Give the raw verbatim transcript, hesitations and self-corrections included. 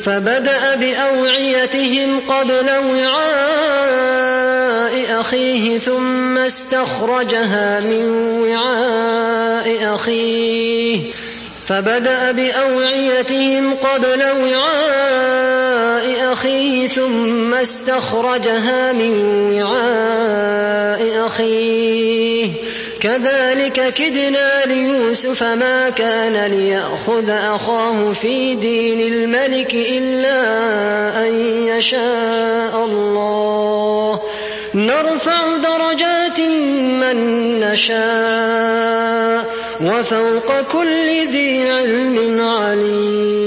فبدأ بأوعيتهم قبل وعاء أخيه ثم استخرجها من وعاء أخيه فبدأ بأوعيتهم قبل وعاء أخيه ثم استخرجها من وعاء أخيه كذلك كدنا ليوسف ما كان ليأخذ أخاه في دين الملك إلا أن يشاء الله نرفع درجات من نشاء وفوق كل ذي علم عليم.